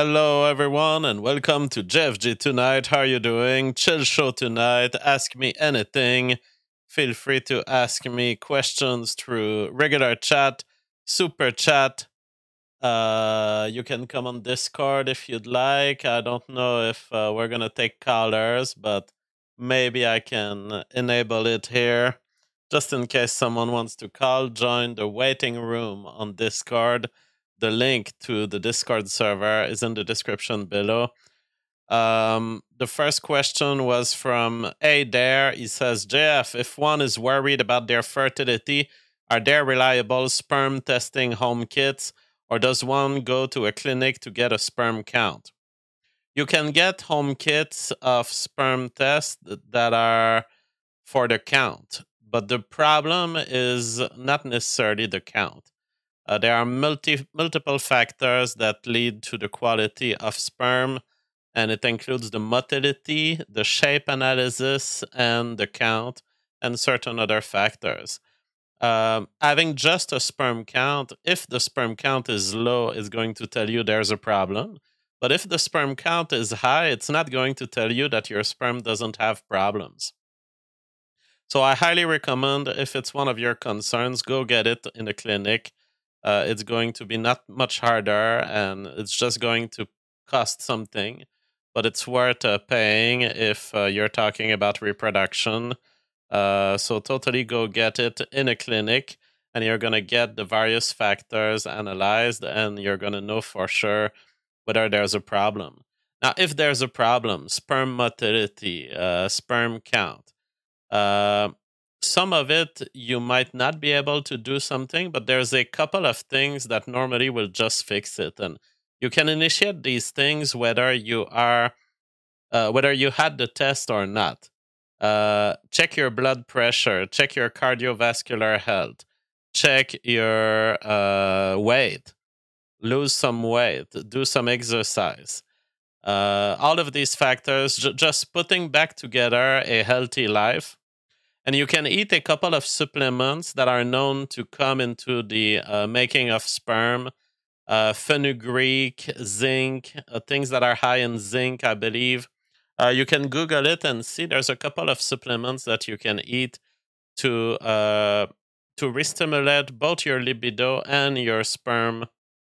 Hello, everyone, and welcome to JFG Tonight. How are you doing? Chill show tonight. Ask me anything. Feel free to ask me questions through regular chat, super chat. You can come on Discord if you'd like. I don't know if we're going to take callers, but maybe I can enable it here. Just in case someone wants to call, join the waiting room on Discord. The link to the Discord server is in the description below. The first question was from A Dare. He says, JF, if one is worried about their fertility, are there reliable sperm testing home kits, or does one go to a clinic to get a sperm count? You can get home kits of sperm tests that are for the count, but the problem is not necessarily the count. There are multiple factors that lead to the quality of sperm, and it includes the motility, the shape analysis, and the count, and certain other factors. Having just a sperm count, if the sperm count is low, is going to tell you there's a problem. But if the sperm count is high, it's not going to tell you that your sperm doesn't have problems. So I highly recommend, if it's one of your concerns, go get it in a clinic. It's going to be not much harder, and it's just going to cost something, but it's worth paying if you're talking about reproduction. So totally go get it in a clinic, and you're going to get the various factors analyzed, and you're going to know for sure whether there's a problem. Now, if there's a problem, sperm motility, sperm count, some of it you might not be able to do something, but there's a couple of things that normally will just fix it. And you can initiate these things whether you are whether you had the test or not. Check your blood pressure, check your cardiovascular health, check your weight, lose some weight, do some exercise. All of these factors, just putting back together a healthy life. And you can eat a couple of supplements that are known to come into the making of sperm. Fenugreek, zinc, things that are high in zinc, I believe. You can Google it and see there's a couple of supplements that you can eat to re-stimulate both your libido and your sperm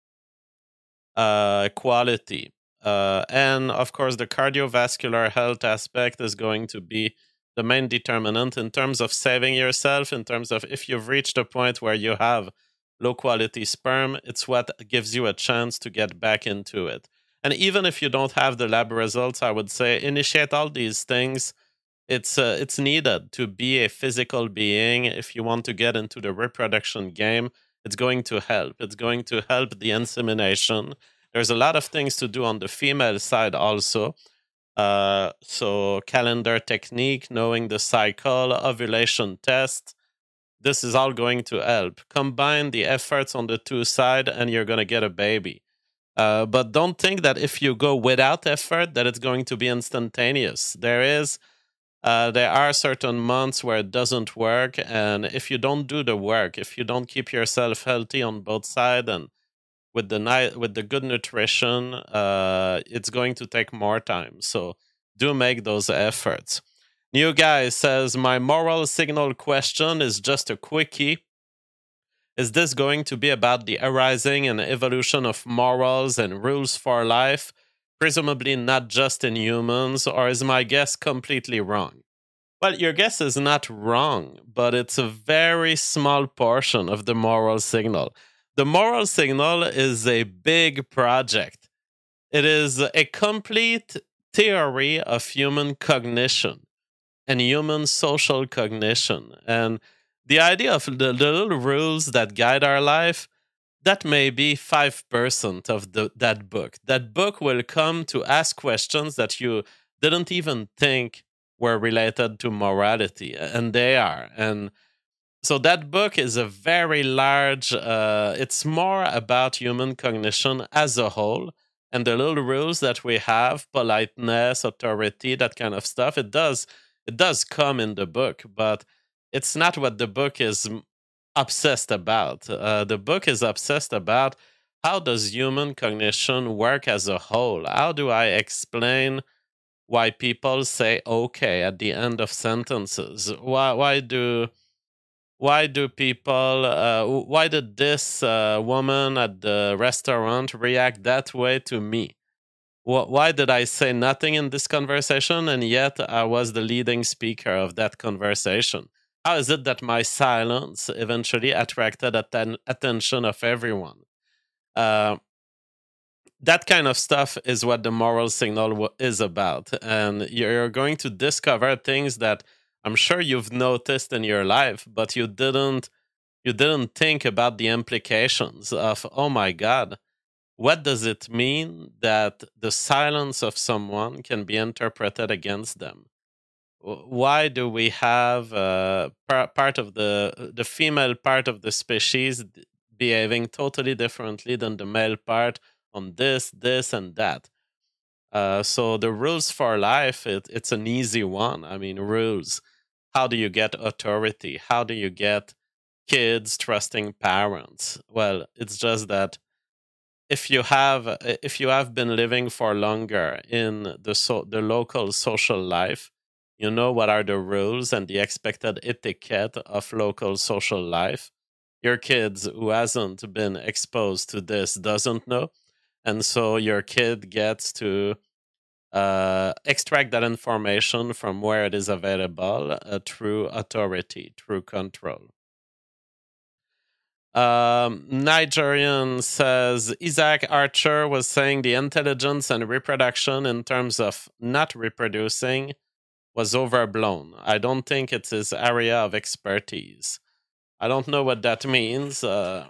quality. And of course, the cardiovascular health aspect is going to be the main determinant in terms of saving yourself, in terms of if you've reached a point where you have low quality sperm, it's what gives you a chance to get back into it. And even if you don't have the lab results, I would say initiate all these things. It's needed to be a physical being. If you want to get into the reproduction game, it's going to help. It's going to help the insemination. There's a lot of things to do on the female side also. So calendar technique, knowing the cycle, ovulation test, this is all going to help. Combine the efforts on the two sides and you're going to get a baby. But don't think that if you go without effort that it's going to be instantaneous. There are certain months where it doesn't work, and if you don't do the work, if you don't keep yourself healthy on both sides and with the good nutrition, it's going to take more time. So do make those efforts. New guy says, my moral signal question is just a quickie. Is this going to be about the arising and evolution of morals and rules for life? Presumably not just in humans, or is my guess completely wrong? Well, your guess is not wrong, but it's a very small portion of the moral signal. The moral signal is a big project. It is a complete theory of human cognition and human social cognition. And the idea of the little rules that guide our life, that may be 5% of that book. That book will come to ask questions that you didn't even think were related to morality, and they are. And so that book is a very large, it's more about human cognition as a whole, and the little rules that we have, politeness, authority, that kind of stuff. It does come in the book, but it's not what the book is obsessed about. The book is obsessed about how does human cognition work as a whole? How do I explain why people say okay at the end of sentences? Why do people why did this woman at the restaurant react that way to me? Why did I say nothing in this conversation and yet I was the leading speaker of that conversation? How is it that my silence eventually attracted attention of everyone? Uh, that kind of stuff is what the moral signal is about. And you're going to discover things that I'm sure you've noticed in your life, but you didn't think about the implications of, oh my God, what does it mean that the silence of someone can be interpreted against them? Why do we have part of the female part of the species behaving totally differently than the male part on this, and that? So the rules for life, it's an easy one. I mean, rules. How do you get authority? How do you get kids trusting parents? Well, it's just that if you have been living for longer in the local social life, you know what are the rules and the expected etiquette of local social life. Your kids who hasn't been exposed to this doesn't know, and so your kid gets to extract that information from where it is available through authority, through control. Nigerian says Isaac Archer was saying the intelligence and reproduction in terms of not reproducing was overblown. I don't think it's his area of expertise. I don't know what that means.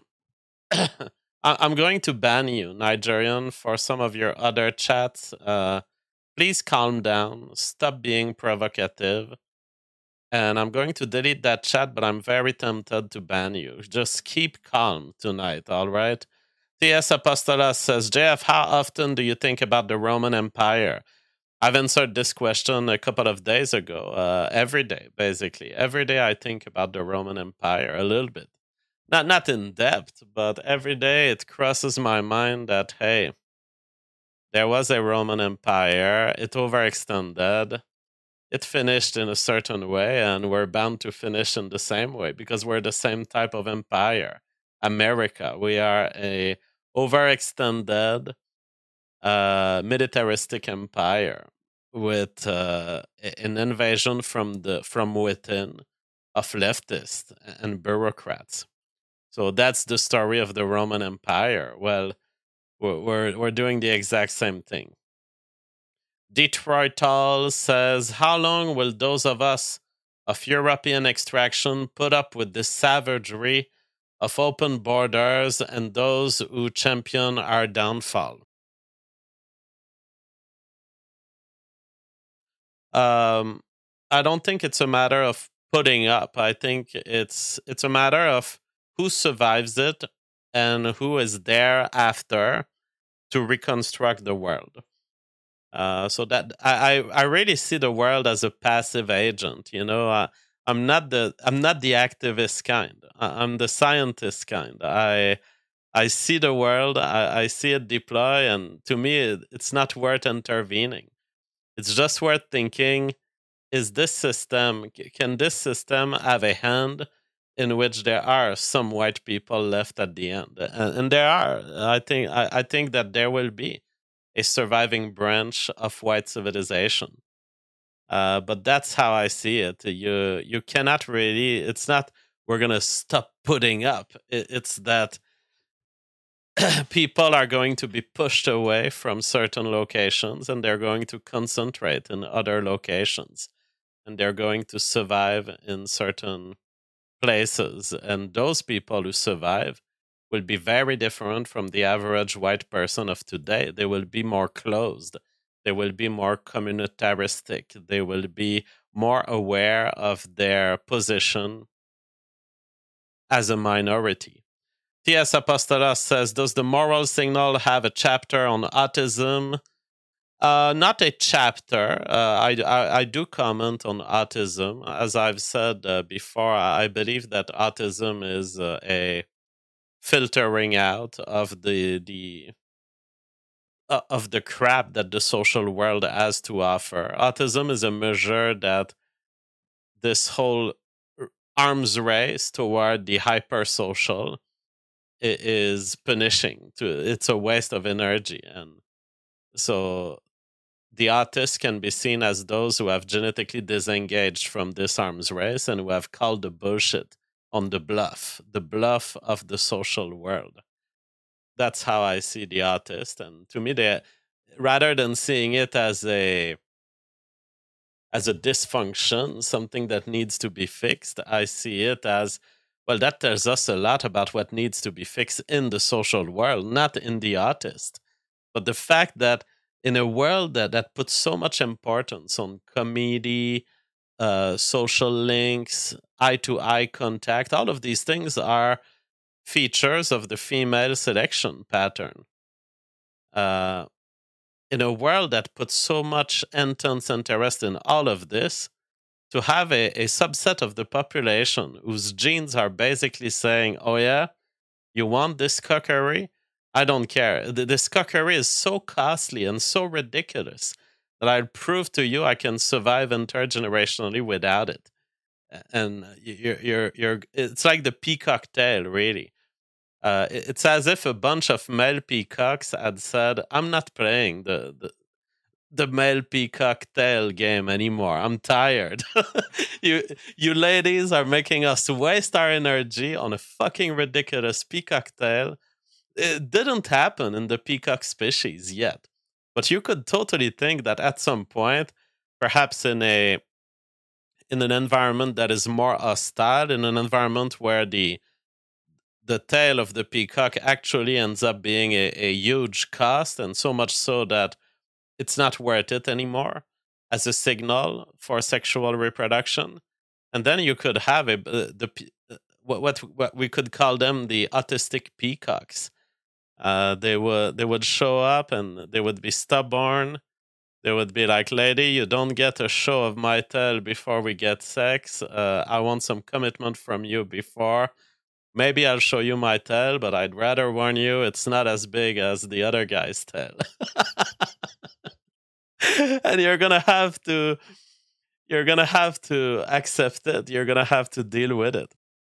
I'm going to ban you, Nigerian, for some of your other chats. Please calm down. Stop being provocative. And I'm going to delete that chat, but I'm very tempted to ban you. Just keep calm tonight, all right? T.S. Apostolos says, JF, how often do you think about the Roman Empire? I've answered this question a couple of days ago. Every day, basically. Every day I think about the Roman Empire a little bit. Not in depth, but every day it crosses my mind that, hey, there was a Roman Empire. It overextended. It finished in a certain way, and we're bound to finish in the same way because we're the same type of empire. America, we are a overextended militaristic empire with an invasion from within of leftists and bureaucrats. So that's the story of the Roman Empire. Well, we're doing the exact same thing. Detroit Tall says, how long will those of us of European extraction put up with the savagery of open borders and those who champion our downfall? I don't think it's a matter of putting up. I think it's a matter of who survives it and who is there after to reconstruct the world. So that I really see the world as a passive agent. I'm not the activist kind. I'm the scientist kind. I see the world. I see it deploy, and to me, it's not worth intervening. It's just worth thinking: is this system? Can this system have a hand in which there are some white people left at the end? And there are. I think that there will be a surviving branch of white civilization. But that's how I see it. You cannot really. It's not we're gonna stop putting up. It's that people are going to be pushed away from certain locations, and they're going to concentrate in other locations, and they're going to survive in certain places. And those people who survive will be very different from the average white person of today. They will be more closed. They will be more communitaristic. They will be more aware of their position as a minority. T.S. Apostolos says, does the moral signal have a chapter on autism? Not a chapter. I do comment on autism. As I've said before, I believe that autism is a filtering out of the crap that the social world has to offer. Autism is a measure that this whole arms race toward the hypersocial is punishing. It's a waste of energy, and so the autists can be seen as those who have genetically disengaged from this arms race and who have called the bullshit on the bluff of the social world. That's how I see the autist, and to me, they rather than seeing it as a dysfunction, something that needs to be fixed, I see it as, well, that tells us a lot about what needs to be fixed in the social world, not in the autist. But the fact that in a world that puts so much importance on comedy, social links, eye to eye contact, all of these things are features of the female selection pattern. Uh, in a world that puts so much intense interest in all of this, to have a subset of the population whose genes are basically saying, oh, yeah, you want this cookery? I don't care. This cookery is so costly and so ridiculous that I'll prove to you I can survive intergenerationally without it. And it's like the peacock tail, really. It's as if a bunch of male peacocks had said, I'm not playing the male peacock tail game anymore. I'm tired. you you ladies are making us waste our energy on a fucking ridiculous peacock tail. It didn't happen in the peacock species yet. But you could totally think that at some point, perhaps in an environment that is more hostile, in an environment where the tail of the peacock actually ends up being a huge cost, and so much so that it's not worth it anymore as a signal for sexual reproduction. And then you could have what we could call them the autistic peacocks. They would show up and they would be stubborn. They would be like, lady, you don't get a show of my tail before we get sex. I want some commitment from you before. Maybe I'll show you my tail, but I'd rather warn you it's not as big as the other guy's tail. And you're gonna have to accept it. You're gonna have to deal with it.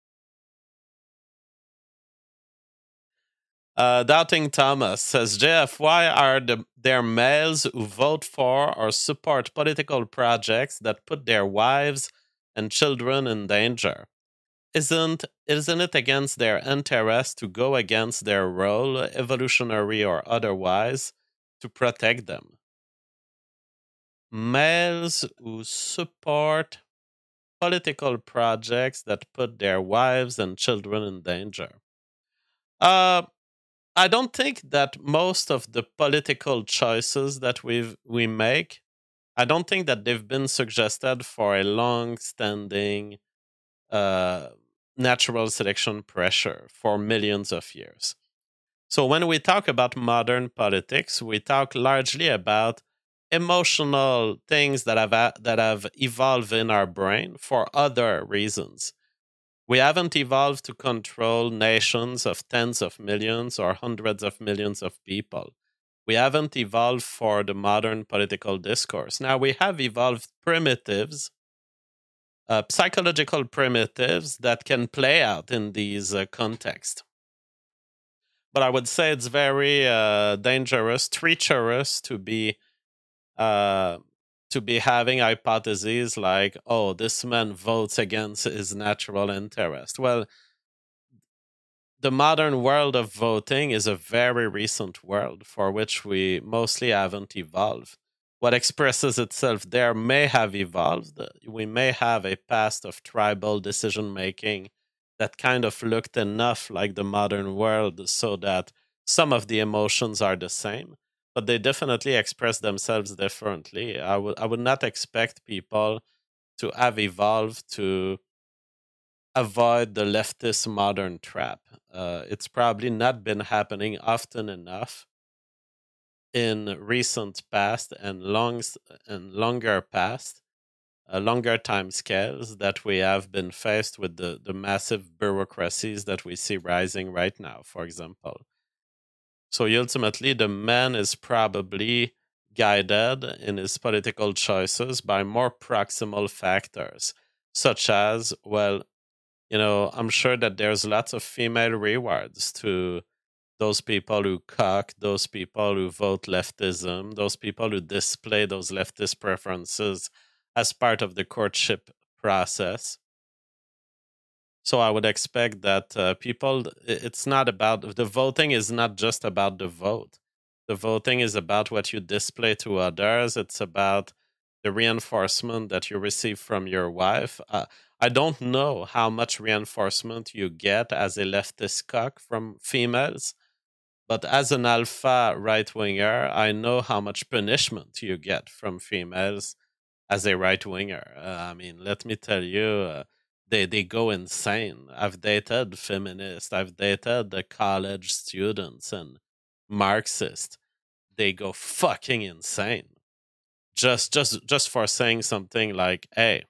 Doubting Thomas says, JF, why are there males who vote for or support political projects that put their wives and children in danger? Isn't it against their interest to go against their role, evolutionary or otherwise, to protect them? Males who support political projects that put their wives and children in danger. I don't think that most of the political choices that we make, I don't think that they've been suggested for a long-standing uh, natural selection pressure for millions of years. So when we talk about modern politics, we talk largely about emotional things that have evolved in our brain for other reasons. We haven't evolved to control nations of tens of millions or hundreds of millions of people. We haven't evolved for the modern political discourse. Now, we have evolved primitives, psychological primitives that can play out in these contexts. But I would say it's very dangerous, treacherous uh, to be having hypotheses like, oh, this man votes against his natural interest. Well, the modern world of voting is a very recent world for which we mostly haven't evolved. What expresses itself there may have evolved. We may have a past of tribal decision making that kind of looked enough like the modern world so that some of the emotions are the same, but they definitely express themselves differently. I would not expect people to have evolved to avoid the leftist modern trap. It's probably not been happening often enough in recent past and longer past longer time scales, that we have been faced with the massive bureaucracies that we see rising right now, for example. So ultimately, the man is probably guided in his political choices by more proximal factors, such as, well, I'm sure that there's lots of female rewards to those people who cock, those people who vote leftism, those people who display those leftist preferences as part of the courtship process. So I would expect that it's not about the voting is not just about the vote. The voting is about what you display to others. It's about the reinforcement that you receive from your wife. I don't know how much reinforcement you get as a leftist cock from females, but as an alpha right winger, I know how much punishment you get from females as a right winger. I mean, let me tell you, they go insane. I've dated feminists. I've dated the college students and Marxists. They go fucking insane. Just for saying something like, "Hey,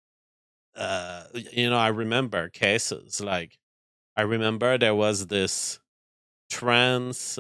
I remember cases like I remember there was this trans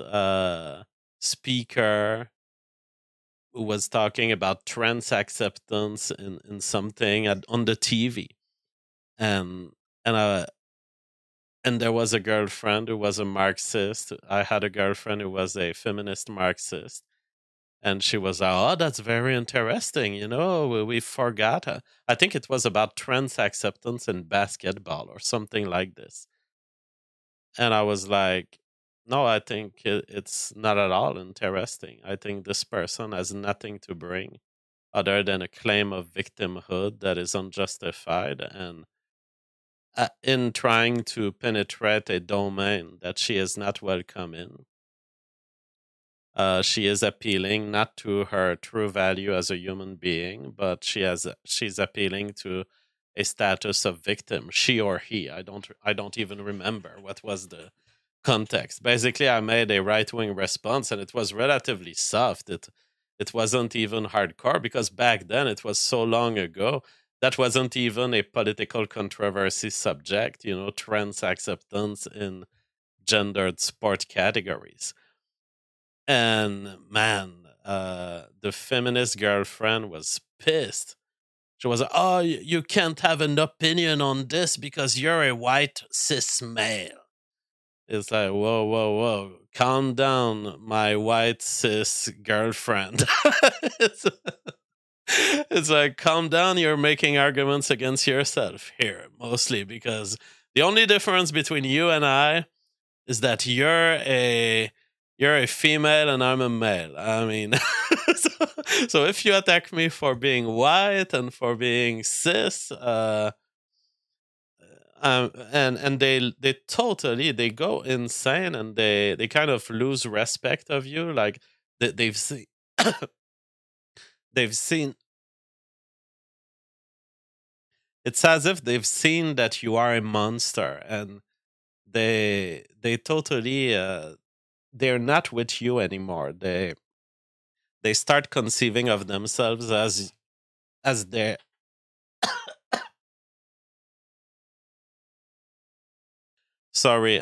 speaker who was talking about trans acceptance in something on the TV, and and uh and there was a girlfriend who was a Marxist. I had a girlfriend who was a feminist Marxist, and she was like, "Oh, that's very interesting. We forgot." I think it was about trans acceptance in basketball or something like this. And I was like, "No, I think it's not at all interesting. I think this person has nothing to bring other than a claim of victimhood that is unjustified, and in trying to penetrate a domain that she is not welcome in. She is appealing not to her true value as a human being, but she's appealing to a status of victim. She or he. I don't even remember what was the context. Basically, I made a right wing response, and it was relatively soft. It wasn't even hardcore because back then it was so long ago that wasn't even a political controversy subject. Trans acceptance in gendered sport categories. And man, the feminist girlfriend was pissed. She was like, "Oh, you can't have an opinion on this because you're a white cis male." It's like, whoa, whoa, whoa. Calm down, my white cis girlfriend. it's, it's like, calm down. You're making arguments against yourself here, mostly because the only difference between you and I is that you're a female and I'm a male. I mean, so, so if you attack me for being white and for being cis, and they go insane, and they kind of lose respect of you, like they've seen they've seen it's as if they've seen that you are a monster, and they totally they're not with you anymore. They start conceiving of themselves as their sorry,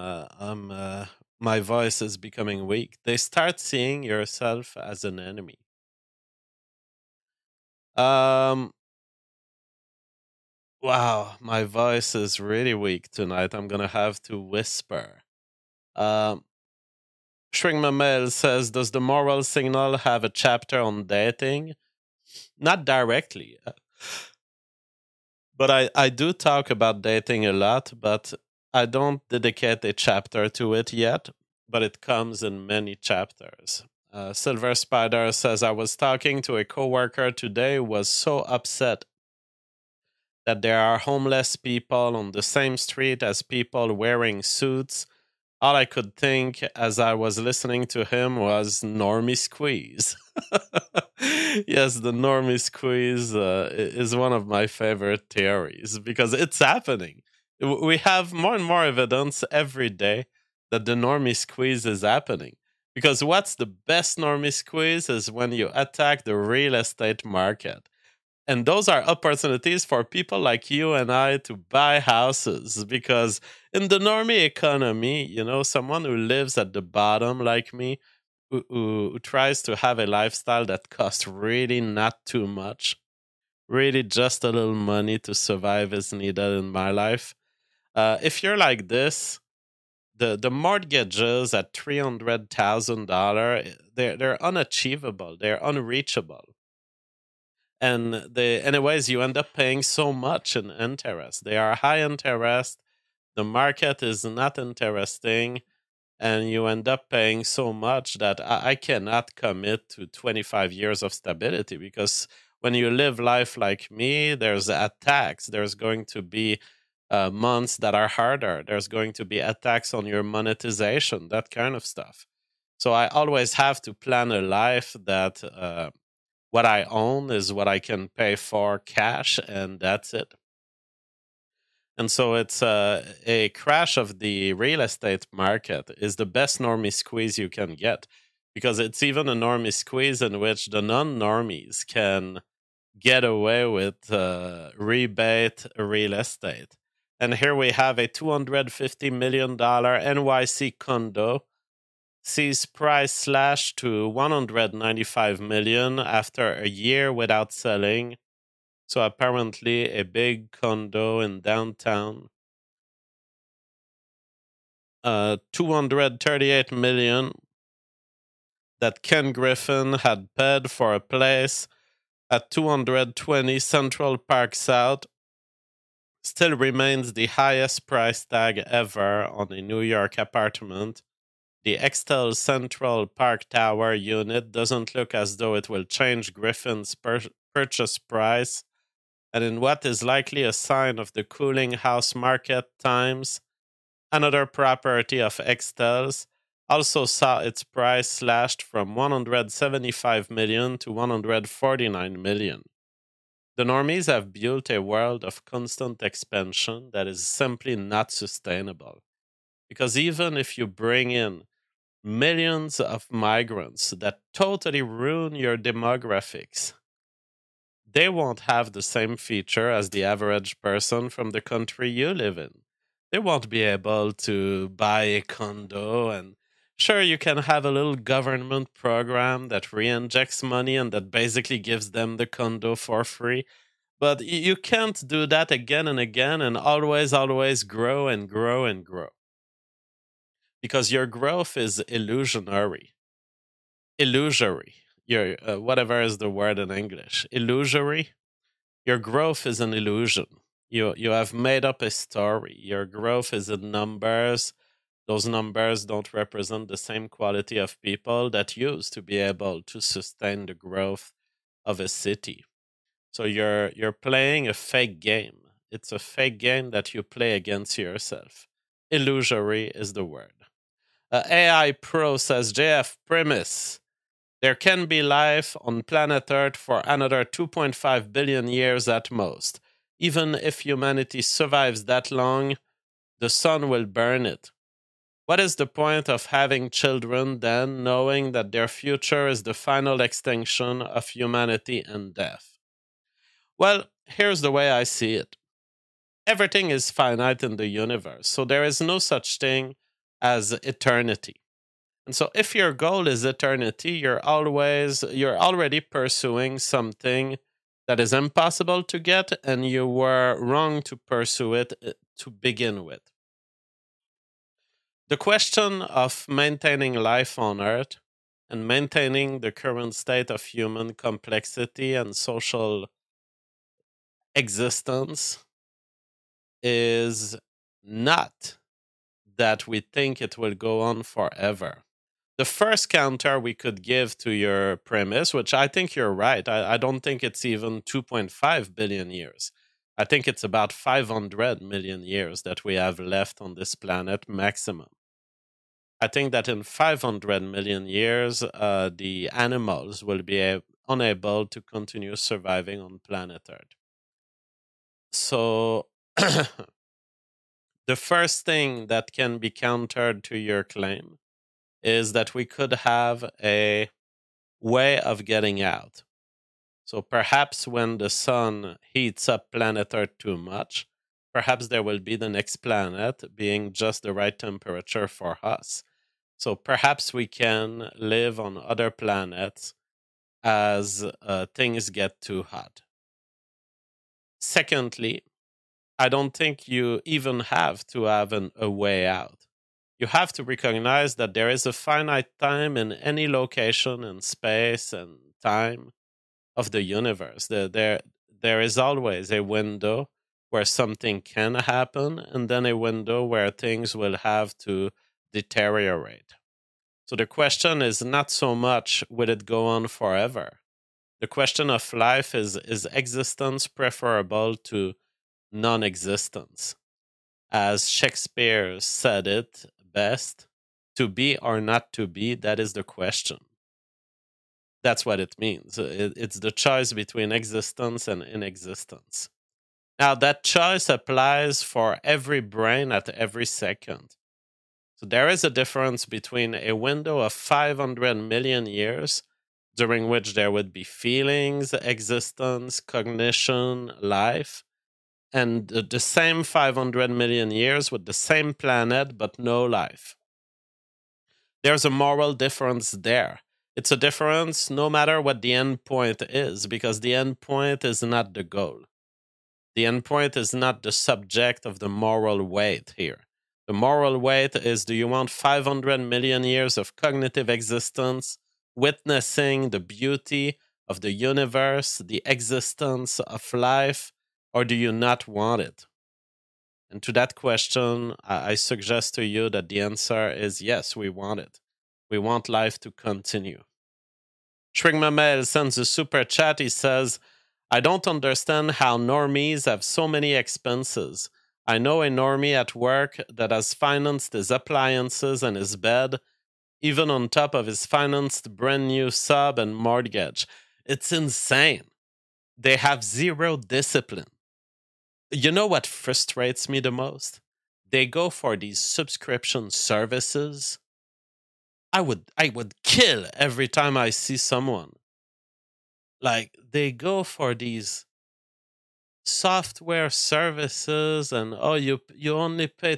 my voice is becoming weak. They start seeing yourself as an enemy. Um, wow, my voice is really weak tonight. I'm gonna have to whisper. Um, Shrink Mamel says, "Does the moral signal have a chapter on dating?" Not directly, but I do talk about dating a lot, but I don't dedicate a chapter to it yet, but it comes in many chapters. Silver Spider says, "I was talking to a coworker today who was so upset that there are homeless people on the same street as people wearing suits. All I could think as I was listening to him was normie squeeze." Yes, the normie squeeze is one of my favorite theories because it's happening. We have more and more evidence every day that the normie squeeze is happening. Because what's the best normie squeeze is when you attack the real estate market. And those are opportunities for people like you and I to buy houses because in the normie economy, someone who lives at the bottom like me, who tries to have a lifestyle that costs really not too much, really just a little money to survive is needed in my life. If you're like this, the mortgages at $300,000, they're unachievable, they're unreachable, and anyways you end up paying so much in interest. They are high interest. The market is not interesting, and you end up paying so much that I cannot commit to 25 years of stability, because when you live life like me, there's attacks. There's going to be months that are harder. There's going to be attacks on your monetization, that kind of stuff. So I always have to plan a life that what I own is what I can pay for cash, and that's it. And so it's a crash of the real estate market is the best normie squeeze you can get, because it's even a normie squeeze in which the non-normies can get away with rebate real estate. And here we have a $250 million NYC condo sees price slash to 195 million after a year without selling. So apparently a big condo in downtown, 238 million that Ken Griffin had paid for a place at 220 Central Park South still remains the highest price tag ever on a New York apartment. The Extel Central Park Tower unit doesn't look as though it will change Griffin's purchase price, and in what is likely a sign of the cooling house market times, another property of Extel's also saw its price slashed from 175 million to 149 million. The normies have built a world of constant expansion that is simply not sustainable. Because even if you bring in millions of migrants that totally ruin your demographics, they won't have the same feature as the average person from the country you live in. They won't be able to buy a condo, and sure, you can have a little government program that re-injects money and that basically gives them the condo for free. But you can't do that again and again and always grow and grow and grow, because your growth is illusionary. Illusory. Your whatever is the word in English. Illusory. Your growth is an illusion. You have made up a story. Your growth is in numbers. Those numbers don't represent the same quality of people that used to be able to sustain the growth of a city. So you're playing a fake game. It's a fake game that you play against yourself. Illusory is the word. AI Pro says JF premise. There can be life on planet Earth for another 2.5 billion years at most. Even if humanity survives that long, the sun will burn it. What is the point of having children then, knowing that their future is the final extinction of humanity and death? Well, here's the way I see it. Everything is finite in the universe, so there is no such thing as eternity. And so if your goal is eternity, you're already pursuing something that is impossible to get, and you were wrong to pursue it to begin with. The question of maintaining life on Earth and maintaining the current state of human complexity and social existence is not that we think it will go on forever. The first counter we could give to your premise, which I think you're right, I don't think it's even 2.5 billion years. I think it's about 500 million years that we have left on this planet maximum. I think that in 500 million years, the animals will be unable to continue surviving on planet Earth. So the first thing that can be countered to your claim is that we could have a way of getting out. So perhaps when the sun heats up planet Earth too much, perhaps there will be the next planet being just the right temperature for us. So perhaps we can live on other planets as things get too hot. Secondly, I don't think you even have to have a way out. You have to recognize that there is a finite time in any location in space and time of the universe. There is always a window where something can happen, and then a window where things will have to deteriorate. So the question is not so much will it go on forever? The question of life is existence preferable to non existence? As Shakespeare said it best, to be or not to be, that is the question. That's what it means. It's the choice between existence and inexistence. Now, that choice applies for every brain at every second. So there is a difference between a window of 500 million years, during which there would be feelings, existence, cognition, life, and the same 500 million years with the same planet but no life. There's a moral difference there. It's a difference no matter what the end point is, because the end point is not the goal. The end point is not the subject of the moral weight here. The moral weight is, do you want 500 million years of cognitive existence, witnessing the beauty of the universe, the existence of life, or do you not want it? And to that question, I suggest to you that the answer is yes, we want it. We want life to continue. Shrig Mamel sends a super chat. He says, I don't understand how normies have so many expenses. I know a normie at work that has financed his appliances and his bed, even on top of his financed brand new sub and mortgage. It's insane. They have zero discipline. You know what frustrates me the most? They go for these subscription services. I would kill every time I see someone. Like, they go for these software services and you only pay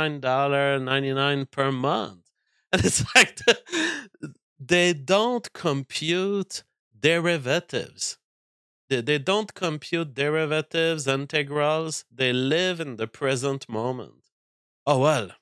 $29.99 per month. And it's like they don't compute derivatives. They don't compute derivatives, integrals. They live in the present moment. Oh, well,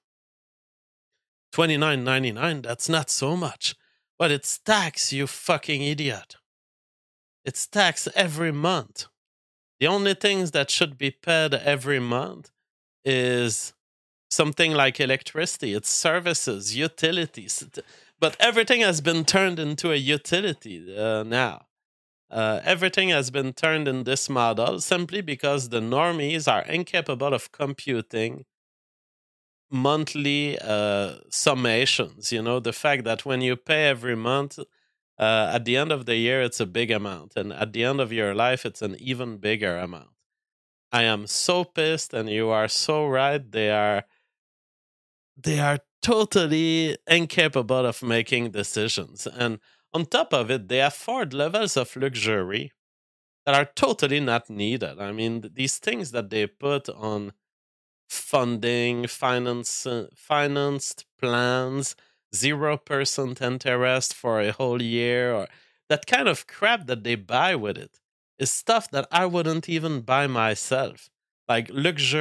$29.99, that's not so much. But it's tax, you fucking idiot. It's tax every month. The only things that should be paid every month is something like electricity. It's services, utilities. But everything has been turned into a utility now. Everything has been turned in this model simply because the normies are incapable of computing monthly summations. You know, the fact that when you pay every month, at the end of the year, it's a big amount. And at the end of your life, it's an even bigger amount. I am so pissed, and you are so right. They are totally incapable of making decisions. And on top of it, they afford levels of luxury that are totally not needed. I mean, these things that they put on funding, financed plans, 0% interest for a whole year, or that kind of crap that they buy with it is stuff that I wouldn't even buy myself. Like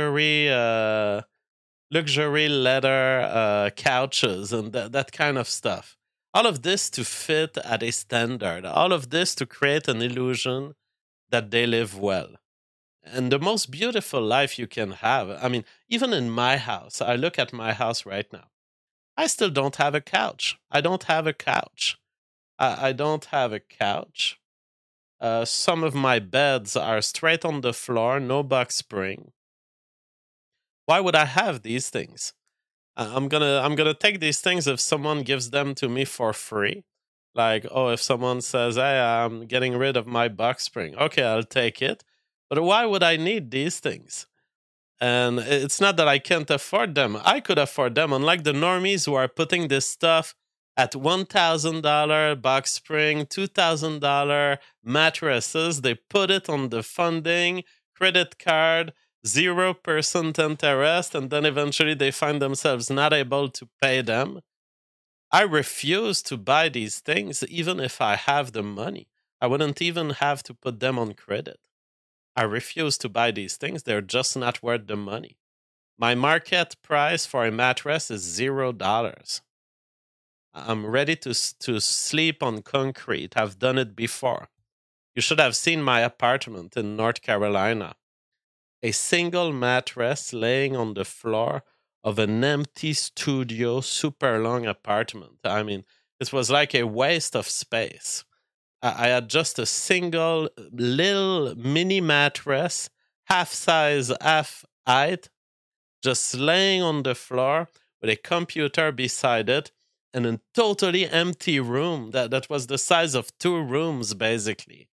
luxury leather couches and that kind of stuff. All of this to fit at a standard. All of this to create an illusion that they live well. And the most beautiful life you can have. I mean, even in my house, I look at my house right now. I still don't have a couch. I don't have a couch. I don't have a couch. Some of my beds are straight on the floor, no box spring. Why would I have these things? I'm gonna take these things if someone gives them to me for free. Like, oh, if someone says, "Hey, I'm getting rid of my box spring," okay, I'll take it. But why would I need these things? And it's not that I can't afford them. I could afford them, unlike the normies who are putting this stuff at $1,000 box spring, $2,000 mattresses. They put it on the funding, credit card, 0% interest, and then eventually they find themselves not able to pay them. I refuse to buy these things even if I have the money. I wouldn't even have to put them on credit. I refuse to buy these things. They're just not worth the money. My market price for a mattress is $0. I'm ready to sleep on concrete. I've done it before. You should have seen my apartment in North Carolina. A single mattress laying on the floor of an empty studio, super long apartment. I mean, it was like a waste of space. I had just a single little mini mattress, half size, half height, just laying on the floor with a computer beside it and a totally empty room that was the size of 2 rooms, basically.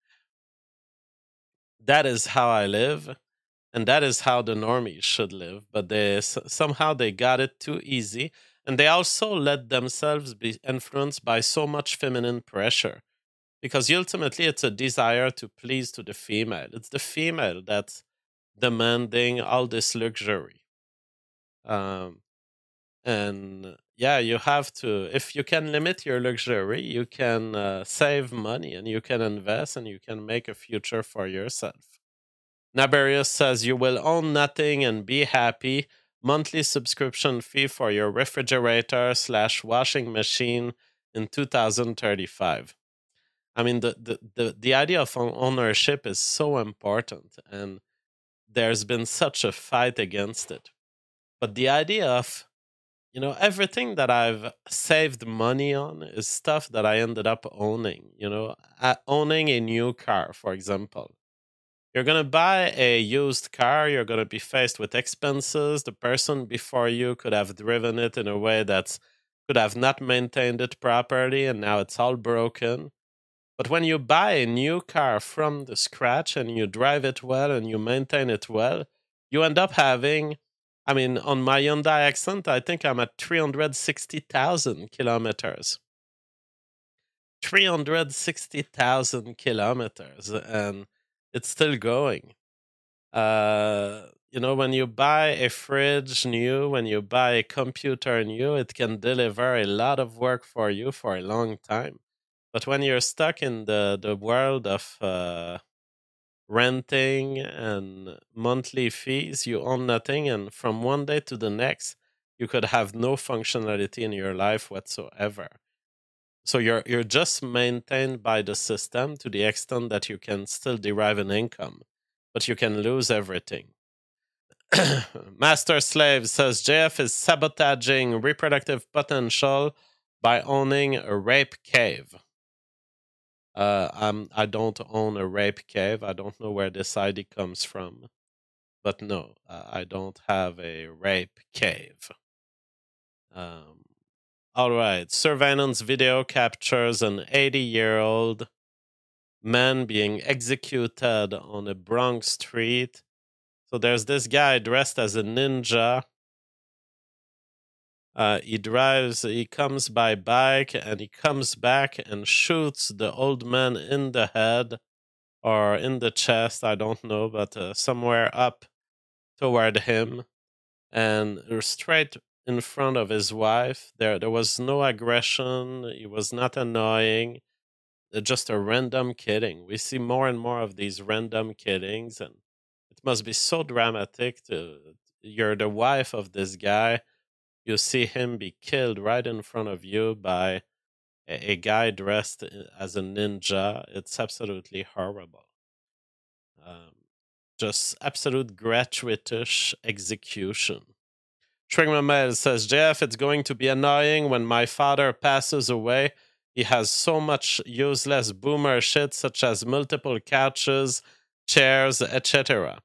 That is how I live, and that is how the normies should live. But somehow they got it too easy, and they also let themselves be influenced by so much feminine pressure. Because ultimately, it's a desire to please to the female. It's the female that's demanding all this luxury. Um, and yeah, you have to, if you can limit your luxury, you can save money and you can invest and you can make a future for yourself. Naberius says you will own nothing and be happy. Monthly subscription fee for your refrigerator / washing machine in 2035. I mean, the idea of ownership is so important, and there's been such a fight against it. But the idea of, everything that I've saved money on is stuff that I ended up owning. Owning a new car, for example. You're going to buy a used car, you're going to be faced with expenses. The person before you could have driven it in a way that could have not maintained it properly, and now it's all broken. But when you buy a new car from the scratch and you drive it well and you maintain it well, you end up having, I mean, on my Hyundai Accent, I think I'm at 360,000 kilometers. 360,000 kilometers, and it's still going. When you buy a fridge new, when you buy a computer new, it can deliver a lot of work for you for a long time. But when you're stuck in the world of renting and monthly fees, you own nothing, and from one day to the next, you could have no functionality in your life whatsoever. So you're just maintained by the system to the extent that you can still derive an income, but you can lose everything. Master Slave says JF is sabotaging reproductive potential by owning a rape cave. I don't own a rape cave. I don't know where this ID comes from, but no, I don't have a rape cave. All right, surveillance video captures an 80-year-old man being executed on a Bronx street. So there's this guy dressed as a ninja. He comes by bike and he comes back and shoots the old man in the head or in the chest, I don't know, but somewhere up toward him and straight in front of his wife. There was no aggression. He was not annoying. Just a random killing. We see more and more of these random killings, and it must be so dramatic you're the wife of this guy. You see him be killed right in front of you by a guy dressed as a ninja. It's absolutely horrible. Just absolute gratuitous execution. Trigmamel says, Jeff, it's going to be annoying when my father passes away. He has so much useless boomer shit, such as multiple couches, chairs, etc.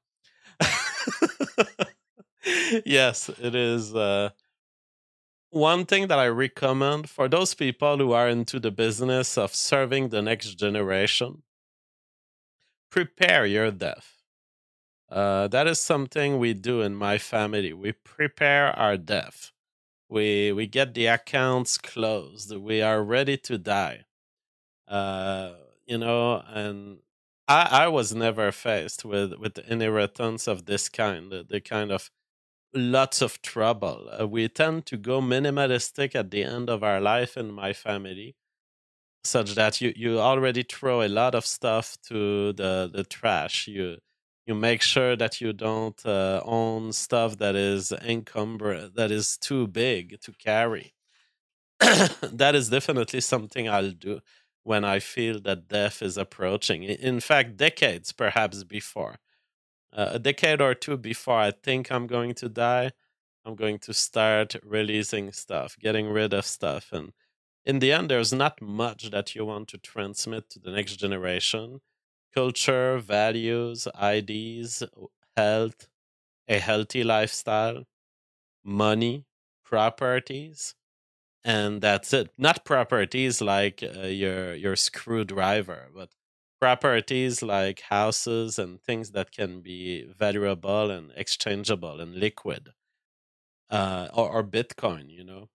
Yes, it is. One thing that I recommend for those people who are into the business of serving the next generation, prepare your death. That is something we do in my family. We prepare our death. We get the accounts closed. We are ready to die. Uh, and I was never faced with inheritance of this kind, the kind of lots of trouble. We tend to go minimalistic at the end of our life in my family, such that you already throw a lot of stuff to the trash. You make sure that you don't own stuff that is that is too big to carry. That is definitely something I'll do when I feel that death is approaching. In fact, decades perhaps before. A decade or two before I think I'm going to die, I'm going to start releasing stuff, getting rid of stuff. And in the end, there's not much that you want to transmit to the next generation: culture, values, IDs, health, a healthy lifestyle, money, properties, and that's it. Not properties like your screwdriver, but properties like houses and things that can be valuable and exchangeable and liquid, or Bitcoin.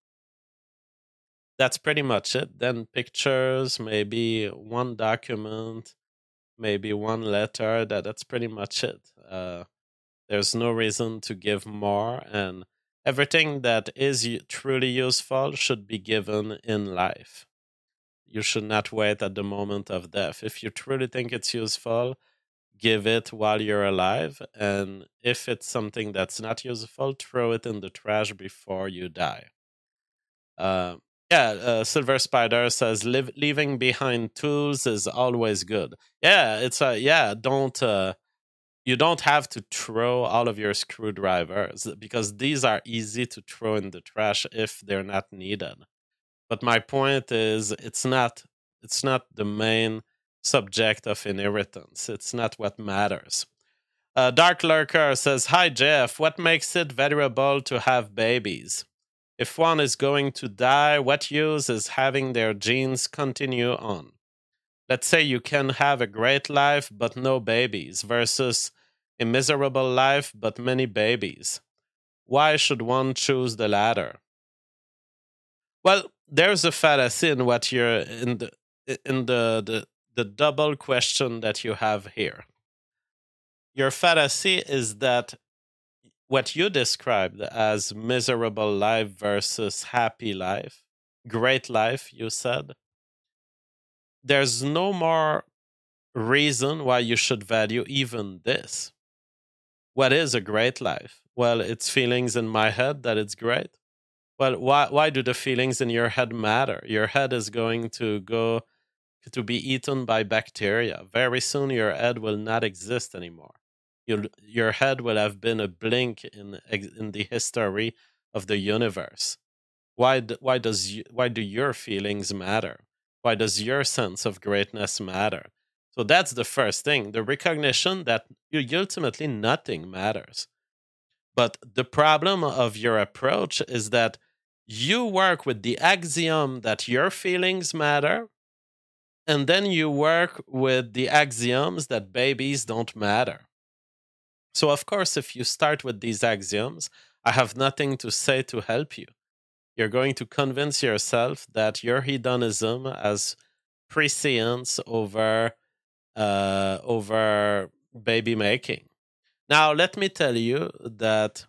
That's pretty much it. Then pictures, maybe one document, maybe one letter. That's pretty much it. There's no reason to give more, and everything that is truly useful should be given in life. You should not wait at the moment of death. If you truly think it's useful, give it while you're alive. And if it's something that's not useful, throw it in the trash before you die. Uh, Silver Spider says leaving behind tools is always good. Yeah, don't you don't have to throw all of your screwdrivers, because these are easy to throw in the trash if they're not needed. But my point is, it's not the main subject of inheritance. It's not what matters. Dark Lurker says, "Hi Jeff, what makes it valuable to have babies? If one is going to die, what use is having their genes continue on? Let's say you can have a great life but no babies, versus a miserable life but many babies. Why should one choose the latter?" Well, there's a fallacy in what you're in the double question that you have here. Your fallacy is that what you described as miserable life versus happy life, great life, you said, there's no more reason why you should value even this. What is a great life? Well, it's feelings in my head that it's great. Well, why do the feelings in your head matter? Your head is going to go to be eaten by bacteria. Very soon your head will not exist anymore. Your head will have been a blink in the history of the universe. Why do your feelings matter? Why does your sense of greatness matter? So that's the first thing, the recognition that ultimately nothing matters. But the problem of your approach is that you work with the axiom that your feelings matter, and then you work with the axioms that babies don't matter. So, of course, if you start with these axioms, I have nothing to say to help you. You're going to convince yourself that your hedonism has precedence over baby making. Now, let me tell you that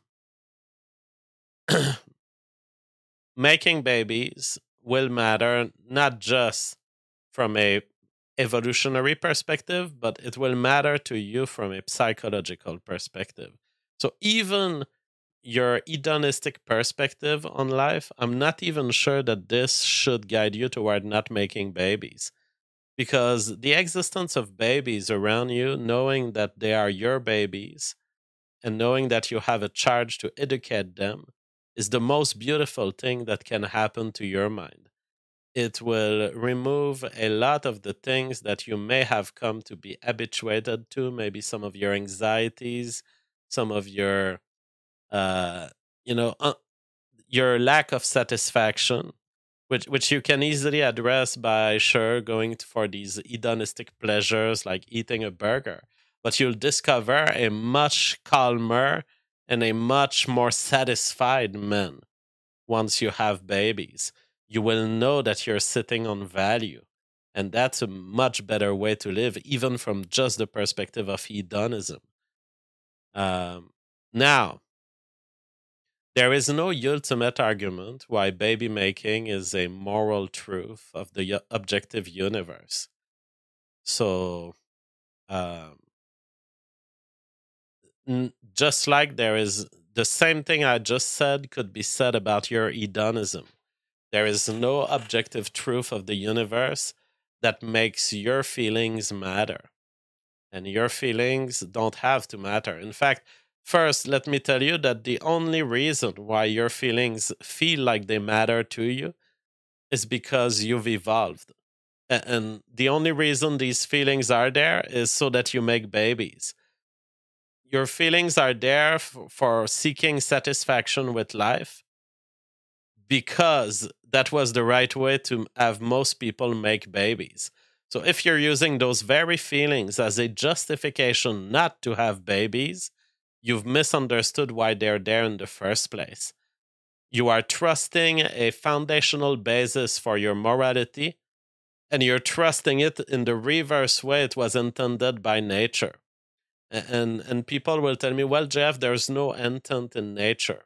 making babies will matter not just from a evolutionary perspective, but it will matter to you from a psychological perspective. So even your hedonistic perspective on life, I'm not even sure that this should guide you toward not making babies. Because the existence of babies around you, knowing that they are your babies, and knowing that you have a charge to educate them, is the most beautiful thing that can happen to your mind. It will remove a lot of the things that you may have come to be habituated to, maybe some of your anxieties, some of your, uh, you know, uh, your lack of satisfaction, which you can easily address by going for these hedonistic pleasures like eating a burger. But you'll discover a much calmer and a much more satisfied man once you have babies. You will know that you're sitting on value. And that's a much better way to live, even from just the perspective of hedonism. Now, there is no ultimate argument why baby making is a moral truth of the objective universe. So, um, just like there is the same thing I just said could be said about your hedonism. There is no objective truth of the universe that makes your feelings matter. And your feelings don't have to matter. In fact, first, let me tell you that the only reason why your feelings feel like they matter to you is because you've evolved. And the only reason these feelings are there is so that you make babies. Your feelings are there for seeking satisfaction with life because that was the right way to have most people make babies. So if you're using those very feelings as a justification not to have babies, you've misunderstood why they're there in the first place. You are trusting a foundational basis for your morality, and you're trusting it in the reverse way it was intended by nature. And people will tell me, well, Jeff, there's no intent in nature.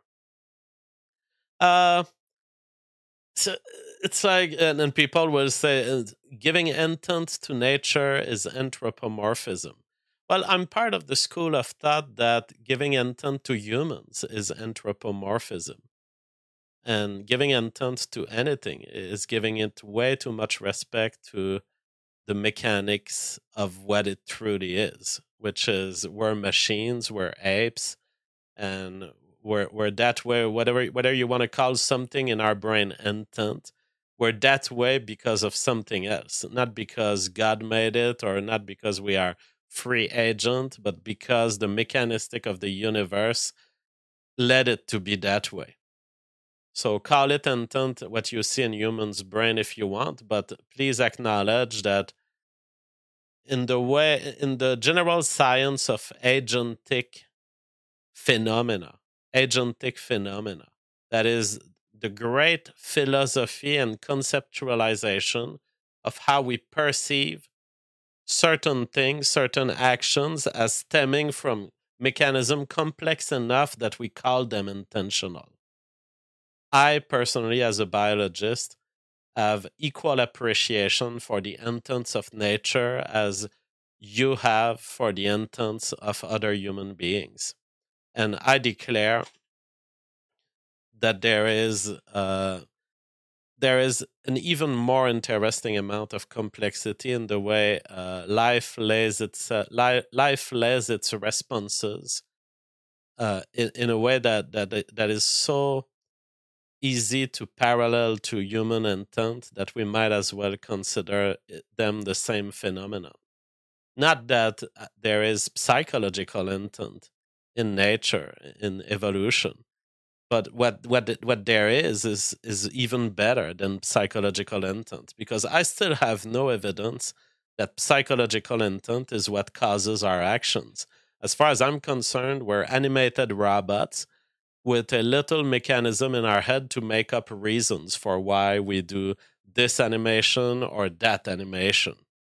So it's like, and people will say, giving intent to nature is anthropomorphism. Well, I'm part of the school of thought that giving intent to humans is anthropomorphism. And giving intent to anything is giving it way too much respect to the mechanics of what it truly is, which is we're machines, we're apes, and we're that way. Whatever you want to call something in our brain intent, we're that way because of something else, not because God made it or not because we are free agent, but because the mechanistic of the universe led it to be that way. So call it intent, what you see in humans' brain if you want, but please acknowledge that in the general science of agentic phenomena, that is the great philosophy and conceptualization of how we perceive certain things, certain actions as stemming from mechanism complex enough that we call them intentional. I personally, as a biologist, have equal appreciation for the intents of nature as you have for the intents of other human beings. And I declare that there is an even more interesting amount of complexity in the way life lays its responses in a way that is so easy to parallel to human intent that we might as well consider them the same phenomenon. Not that there is psychological intent in nature, in evolution, but what there is even better than psychological intent, because I still have no evidence that psychological intent is what causes our actions. As far as I'm concerned, we're animated robots with a little mechanism in our head to make up reasons for why we do this animation or that animation.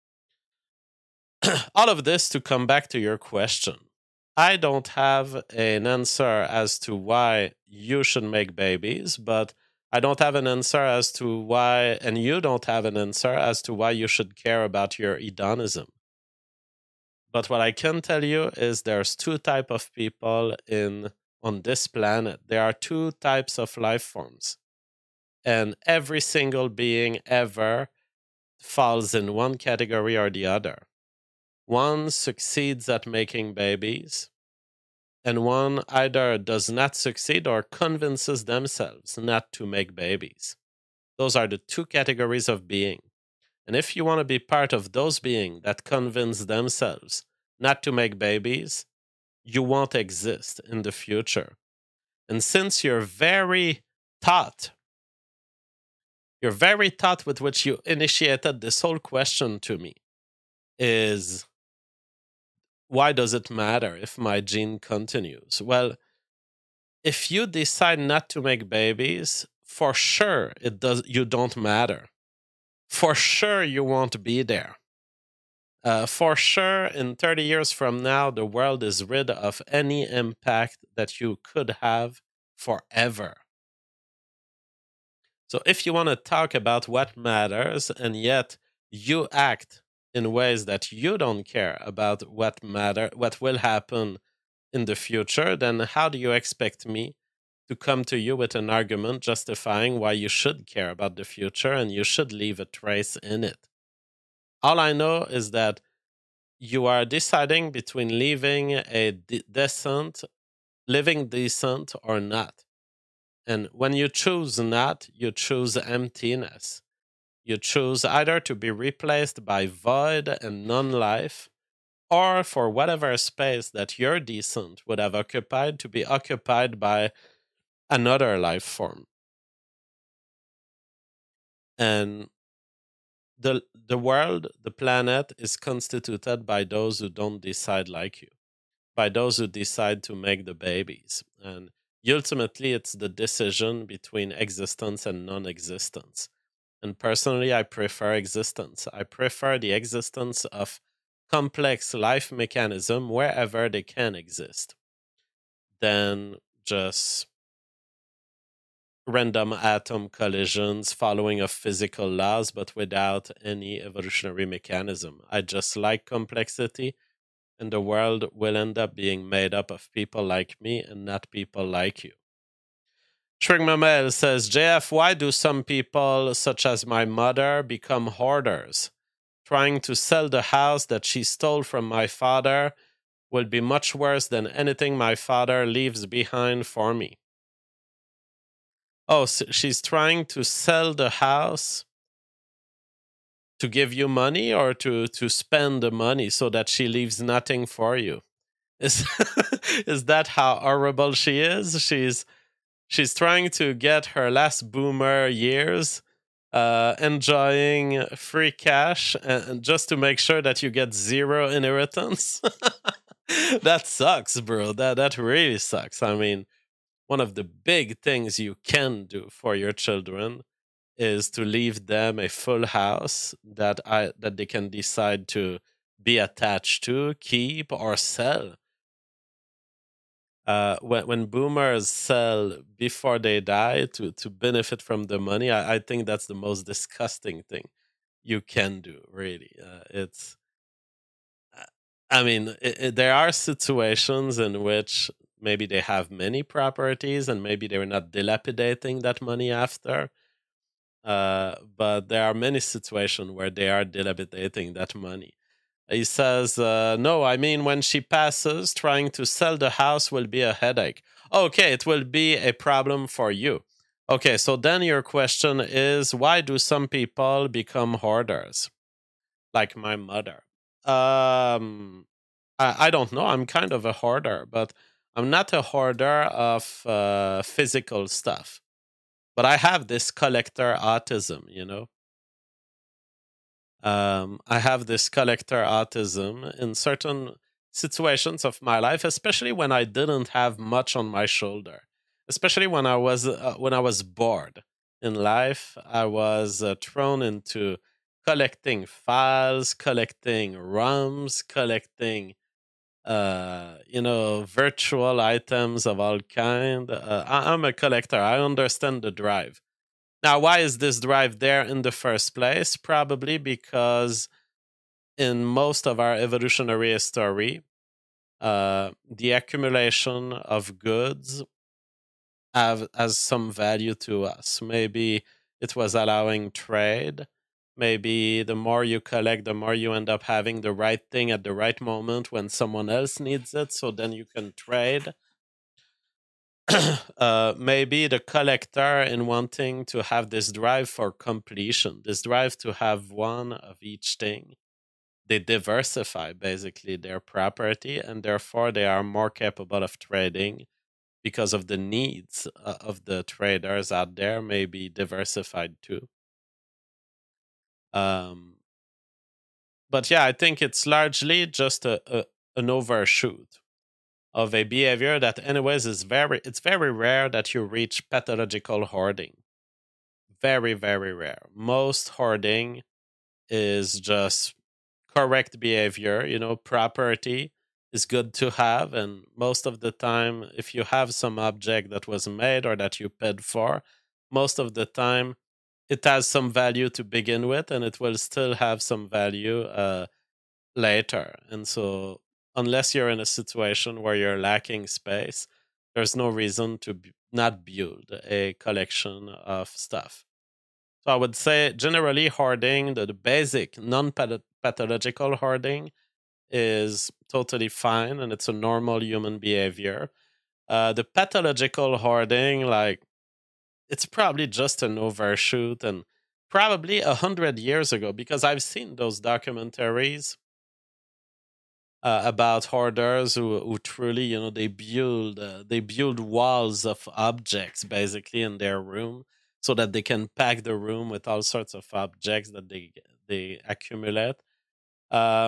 All of this to come back to your question. I don't have an answer as to why you should make babies, but I don't have an answer as to why, and you don't have an answer as to why you should care about your hedonism. But what I can tell you is there's two types of people on this planet. There are two types of life forms. And every single being ever falls in one category or the other. One succeeds at making babies, and one either does not succeed or convinces themselves not to make babies. Those are the two categories of being. And if you want to be part of those beings that convince themselves not to make babies, you won't exist in the future. And since your very thought with which you initiated this whole question to me is, why does it matter if my gene continues? Well, if you decide not to make babies for sure you don't matter. For sure you won't be there. For sure, in 30 years from now, the world is rid of any impact that you could have forever. So if you want to talk about what matters and yet you act in ways that you don't care about what will happen in the future, then how do you expect me to come to you with an argument justifying why you should care about the future and you should leave a trace in it? All I know is that you are deciding between living decent or not. And when you choose not, you choose emptiness. You choose either to be replaced by void and non-life, or for whatever space that your decent would have occupied to be occupied by another life form. And the world, the planet, is constituted by those who don't decide like you, by those who decide to make the babies. And ultimately, it's the decision between existence and non-existence. And personally, I prefer existence. I prefer the existence of complex life mechanism wherever they can exist than just random atom collisions following of physical laws but without any evolutionary mechanism. I just like complexity, and the world will end up being made up of people like me and not people like you. Shrink Mamel says, JF, why do some people, such as my mother, become hoarders? Trying to sell the house that she stole from my father will be much worse than anything my father leaves behind for me. Oh, so she's trying to sell the house to give you money or to spend the money so that she leaves nothing for you? Is is that how horrible she is? She's trying to get her last boomer years enjoying free cash and just to make sure that you get zero inheritance. That sucks, bro. That really sucks. I mean, one of the big things you can do for your children is to leave them a full house that they can decide to be attached to, keep, or sell. When boomers sell before they die to benefit from the money, I think that's the most disgusting thing you can do. Really, I mean, there are situations in which maybe they have many properties and maybe they're not dilapidating that money after. But there are many situations where they are dilapidating that money. He says, no, I mean, when she passes, trying to sell the house will be a headache. Okay, it will be a problem for you. Okay, so then your question is, why do some people become hoarders? Like my mother. I don't know. I'm kind of a hoarder, but I'm not a hoarder of physical stuff. But I have this collector autism, you know? I have this collector autism in certain situations of my life, especially when I didn't have much on my shoulder. Especially when I was bored in life, I was thrown into collecting files, collecting ROMs, collecting virtual items of all kind. I'm a collector. I understand the drive. Now, why is this drive there in the first place? Probably because in most of our evolutionary history, the accumulation of goods has some value to us. Maybe it was allowing trade. Maybe the more you collect, the more you end up having the right thing at the right moment when someone else needs it. So then you can trade. Maybe the collector in wanting to have this drive for completion, this drive to have one of each thing, they diversify basically their property and therefore they are more capable of trading because of the needs of the traders out there may be diversified too. But yeah, I think it's largely just an overshoot of a behavior that anyways it's very rare that you reach pathological hoarding. very, very rare. Most hoarding is just correct behavior. Property is good to have, and most of the time, if you have some object that was made or that you paid for, most of the time it has some value to begin with, and it will still have some value later. And so, unless you're in a situation where you're lacking space, there's no reason to not build a collection of stuff. So I would say generally hoarding, the basic non-pathological hoarding, is totally fine and it's a normal human behavior. The pathological hoarding, like, it's probably just an overshoot, and probably 100 years ago, because I've seen those documentaries about hoarders who truly, they build walls of objects basically in their room so that they can pack the room with all sorts of objects that they accumulate. Uh,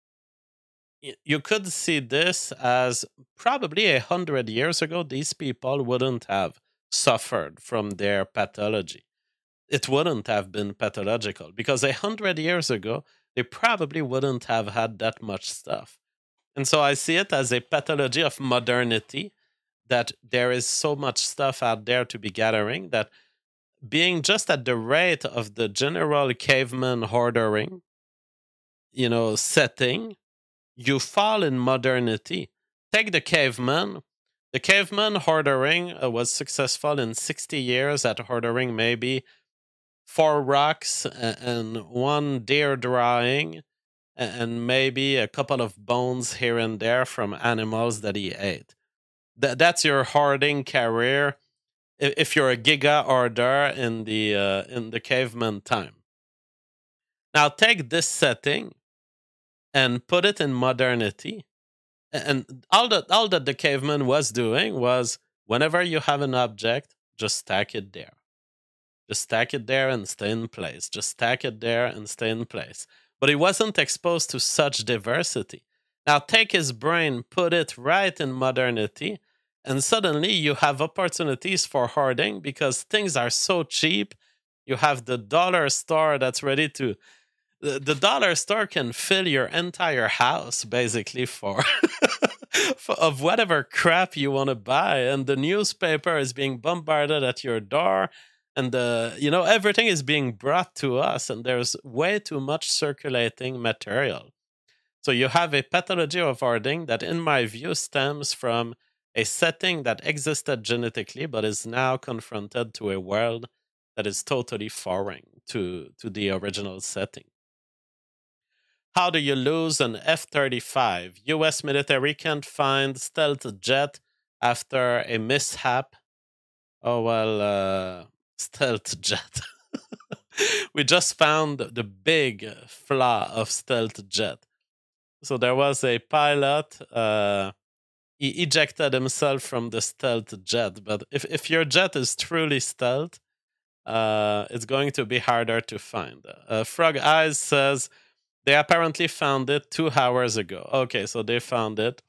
you could see this as probably 100 years ago, these people wouldn't have suffered from their pathology. It wouldn't have been pathological because 100 years ago, they probably wouldn't have had that much stuff. And so I see it as a pathology of modernity, that there is so much stuff out there to be gathering that being just at the rate of the general caveman hoarding, setting, you fall in modernity. Take the caveman. The caveman hoarding was successful in 60 years at hoarding maybe 4 rocks and one deer drawing and maybe a couple of bones here and there from animals that he ate. That's your hoarding career if you're a giga hoarder in the caveman time. Now take this setting and put it in modernity, and all that the caveman was doing was, whenever you have an object, just stack it there. Just stack it there and stay in place. Just stack it there and stay in place. But he wasn't exposed to such diversity. Now take his brain, put it right in modernity, and suddenly you have opportunities for hoarding because things are so cheap. You have the dollar store that's ready to. The dollar store can fill your entire house basically for of whatever crap you want to buy, and the newspaper is being bombarded at your door, and everything is being brought to us, and there's way too much circulating material. So you have a pathology of hoarding that, in my view, stems from a setting that existed genetically but is now confronted to a world that is totally foreign to the original setting. How do you lose an F-35? US military can't find stealth jet after a mishap. Oh, well, stealth jet. We just found the big flaw of stealth jet. So there was a pilot, he ejected himself from the stealth jet. But if your jet is truly stealth, it's going to be harder to find. Frog Eyes says, they apparently found it 2 hours ago. Okay, so they found it.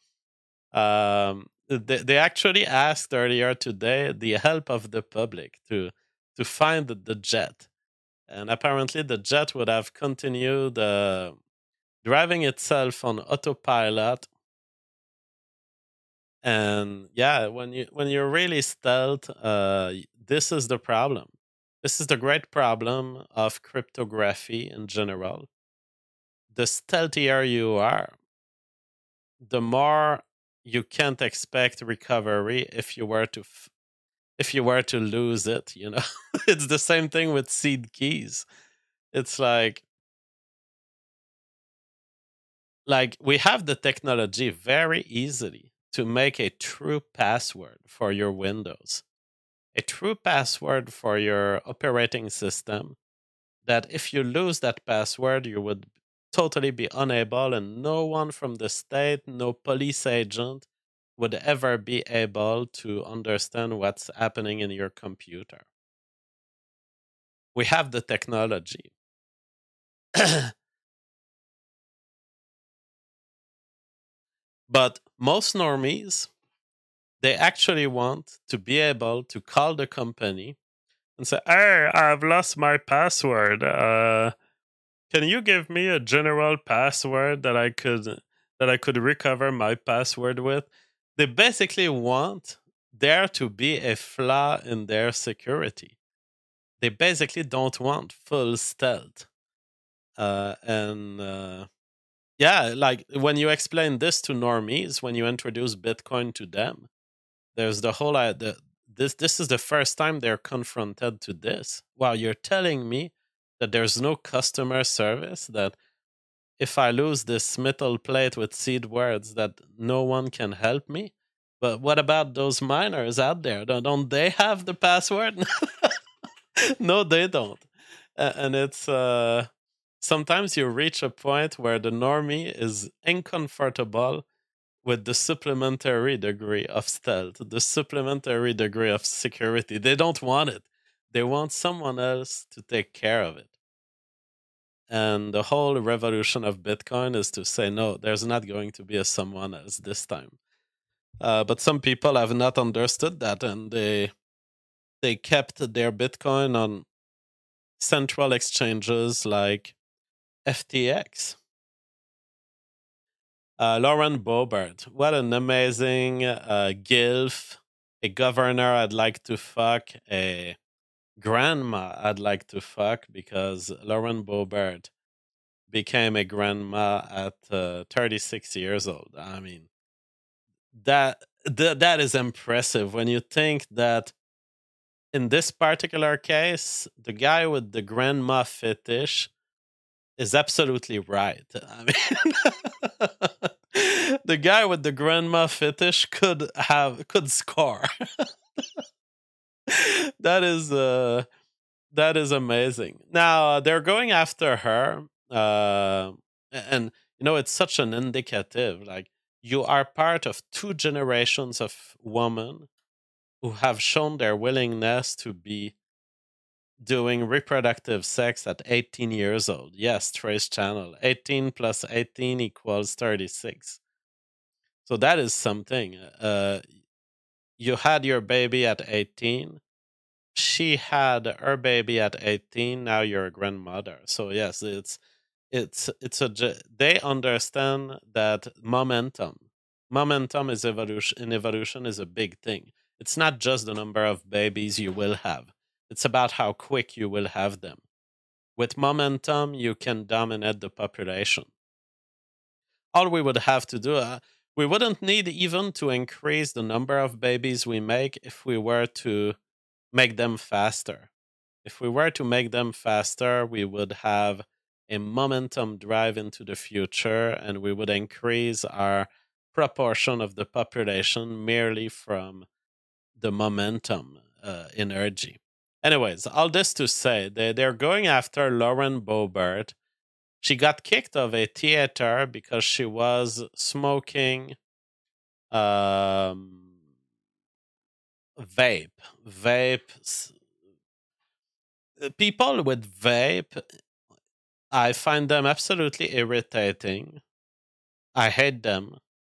They actually asked earlier today the help of the public to find the jet. And apparently the jet would have continued driving itself on autopilot. And yeah, when you're really stealth, this is the problem. This is the great problem of cryptography in general. The stealthier you are, the more you can't expect recovery if you were to lose it. It's the same thing with seed keys. It's like we have the technology very easily to make a true password for your Windows, a true password for your operating system, that if you lose that password, you would totally be unable, and no one from the state, no police agent would ever be able to understand what's happening in your computer. We have the technology. But most normies, they actually want to be able to call the company and say, "Hey, I've lost my password. Can you give me a general password that I could recover my password with?" They basically want there to be a flaw in their security. They basically don't want full stealth. And yeah, like when you explain this to normies, when you introduce Bitcoin to them, there's the whole this is the first time they're confronted to this. Wow, you're telling me that there's no customer service, that if I lose this metal plate with seed words, that no one can help me? But what about those miners out there? Don't they have the password? No, they don't. And it's sometimes you reach a point where the normie is uncomfortable with the supplementary degree of stealth, the supplementary degree of security. They don't want it. They want someone else to take care of it. And the whole revolution of Bitcoin is to say, no, there's not going to be a someone else this time. But some people have not understood that, and they kept their Bitcoin on central exchanges like FTX. Lauren Boebert, what an amazing gilf, a governor I'd like to fuck, a grandma I'd like to fuck, because Lauren Boebert became a grandma at 36 years old. I mean, that is impressive when you think that in this particular case, the guy with the grandma fetish is absolutely right. I mean, the guy with the grandma fetish could score. That is that is amazing. Now they're going after her, and you know it's such an indicative. Like, you are part of two generations of women who have shown their willingness to be doing reproductive sex at 18 years old. Yes, Trace Channel. 18 plus 18 equals 36. So that is something. You had your baby at 18. She had her baby at 18. Now you're a grandmother. So yes, they understand that momentum is evolution. In evolution is a big thing. It's not just the number of babies you will have. It's about how quick you will have them. With momentum, you can dominate the population. All we would have to do, we wouldn't need even to increase the number of babies we make if we were to make them faster. If we were to make them faster, we would have a momentum drive into the future, and we would increase our proportion of the population merely from the momentum energy. Anyways, all this to say, they're going after Lauren Boebert. She got kicked of a theater because she was smoking um, vape. Vape. People with vape, I find them absolutely irritating. I hate them.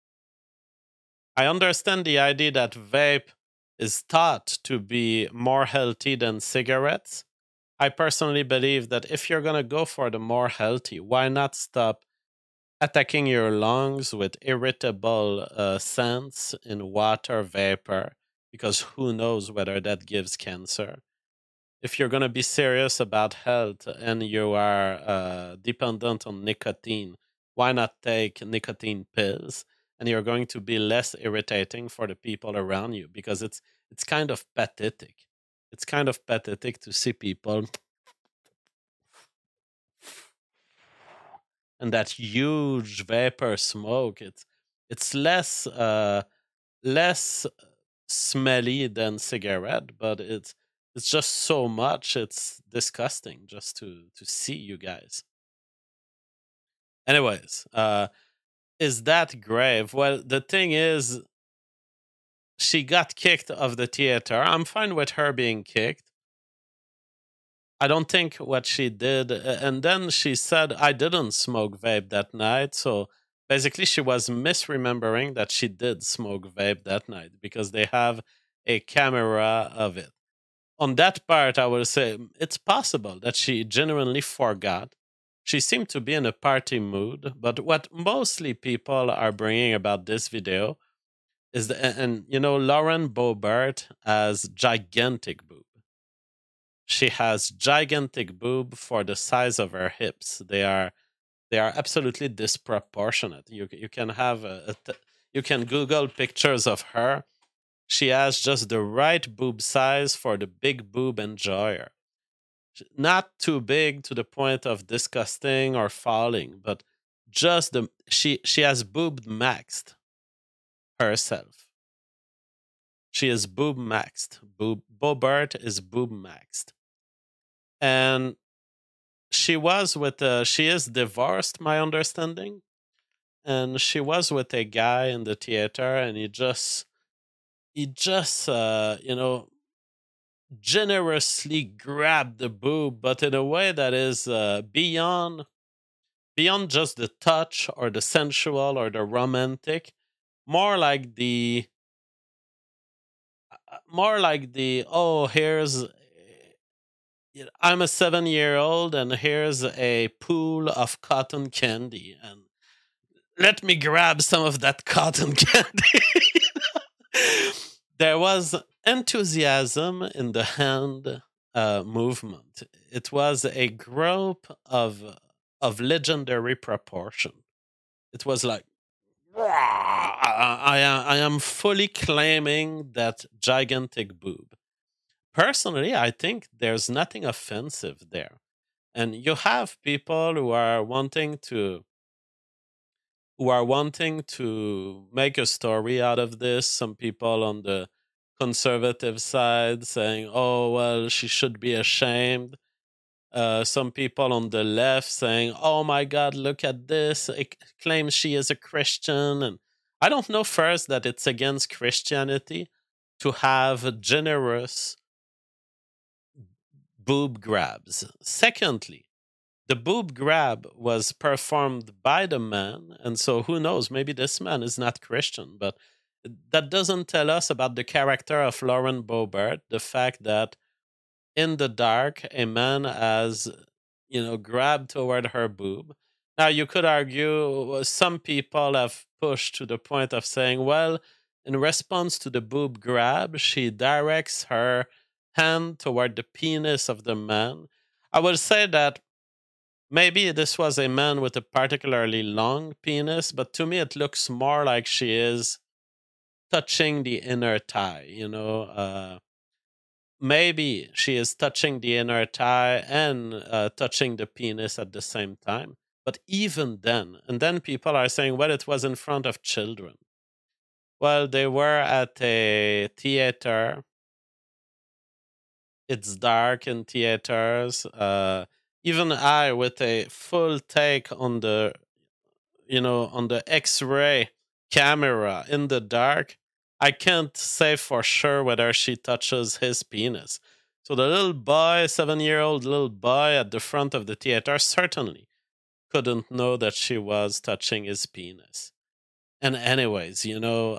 I understand the idea that vape is thought to be more healthy than cigarettes. I personally believe that if you're going to go for the more healthy, why not stop attacking your lungs with irritable scents in water vapor? Because who knows whether that gives cancer. If you're going to be serious about health and you are dependent on nicotine, why not take nicotine pills? And you're going to be less irritating for the people around you, because it's kind of pathetic. It's kind of pathetic to see people and that huge vapor smoke. It's less smelly than cigarette, but it's just so much. It's disgusting just to see, you guys. Anyways, is that grave? Well, the thing is, she got kicked of the theater. I'm fine with her being kicked. I don't think what she did, and then she said, I didn't smoke vape that night. So basically, she was misremembering that she did smoke vape that night because they have a camera of it. On that part, I will say it's possible that she genuinely forgot. She seemed to be in a party mood, but what mostly people are bringing about this video is and you know, Lauren Boebert has gigantic boob. She has gigantic boob for the size of her hips. They are absolutely disproportionate. You can have you can Google pictures of her. She has just the right boob size for the big boob enjoyer. Not too big to the point of disgusting or falling, but just the she has boob maxed herself. She is boob maxed. Bobert is boob maxed, and she is divorced, my understanding, and she was with a guy in the theater, and he just you know, generously grabbed the boob, but in a way that is beyond just the touch or the sensual or the romantic, more like the oh, here's I'm a 7-year old and here's a pool of cotton candy and let me grab some of that cotton candy. There was enthusiasm in the hand movement. It was a group of legendary proportion. It was like, I am fully claiming that gigantic boob. Personally, I think there's nothing offensive there. And you have people who are wanting to make a story out of this. Some people on the conservative side saying, "Oh well, she should be ashamed." Some people on the left saying, "Oh my God, look at this! It claims she is a Christian." And I don't know first that it's against Christianity to have generous boob grabs. Secondly, the boob grab was performed by the man, and so who knows, maybe this man is not Christian, but that doesn't tell us about the character of Lauren Boebert, the fact that in the dark a man has, you know, grabbed toward her boob. Now you could argue some people have pushed to the point of saying, well, in response to the boob grab, she directs her hand toward the penis of the man. I would say that maybe this was a man with a particularly long penis, but to me it looks more like she is touching the inner thigh, you know. Maybe she is touching the inner thigh and touching the penis at the same time. But even then, and then people are saying, well, it was in front of children. Well, they were at a theater. It's dark in theaters. Even I, with a full take on the, you know, on the X-ray camera in the dark, I can't say for sure whether she touches his penis. So the little boy, 7-year-old little boy at the front of the theater, certainly couldn't know that she was touching his penis. And anyways, you know,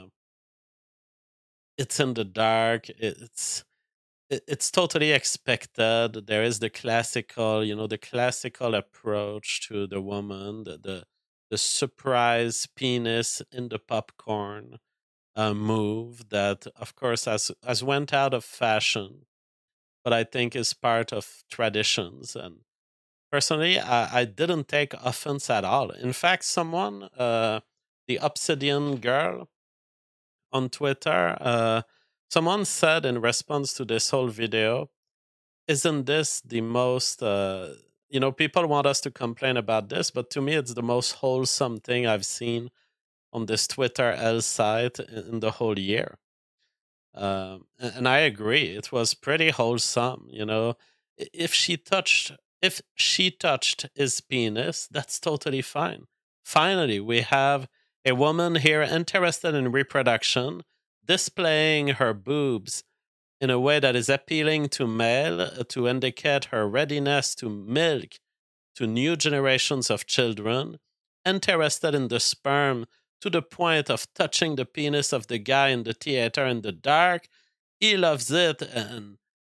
it's in the dark. It's totally expected. There is the classical, you know, the classical approach to the woman, the surprise penis in the popcorn move that, of course, has went out of fashion, but I think is part of traditions. And personally, I didn't take offense at all. In fact, someone, the Obsidian Girl on Twitter, someone said in response to this whole video, isn't this the most you know, people want us to complain about this, but to me it's the most wholesome thing I've seen on this Twitter L site in the whole year. And I agree, it was pretty wholesome. You know, if she touched his penis, that's totally fine. Finally, we have a woman here interested in reproduction, displaying her boobs in a way that is appealing to male to indicate her readiness to milk to new generations of children, interested in the sperm to the point of touching the penis of the guy in the theater in the dark. He loves it, and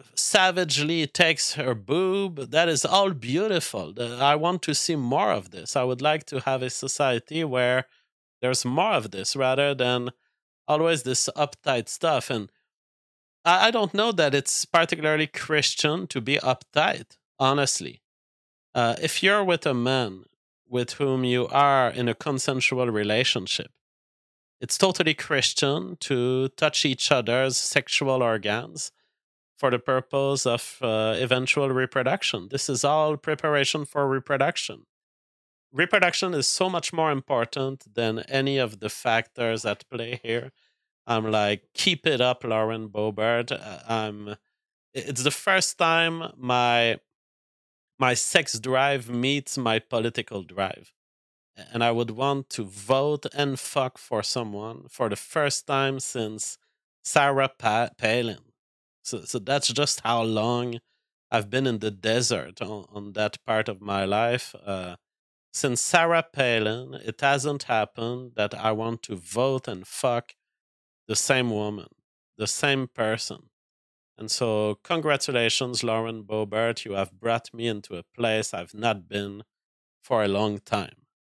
savagely takes her boob. That is all beautiful. I want to see more of this. I would like to have a society where there's more of this rather than always this uptight stuff. And I don't know that it's particularly Christian to be uptight, honestly. If you're with a man with whom you are in a consensual relationship, it's totally Christian to touch each other's sexual organs for the purpose of eventual reproduction. This is all preparation for reproduction. Reproduction is so much more important than any of the factors at play here. I'm like, keep it up, Lauren Boebert. It's the first time my sex drive meets my political drive. And I would want to vote and fuck for someone for the first time since Sarah Palin. So that's just how long I've been in the desert on that part of my life. Since Sarah Palin, it hasn't happened that I want to vote and fuck the same woman, the same person. And so, congratulations, Lauren Boebert. You have brought me into a place I've not been for a long time.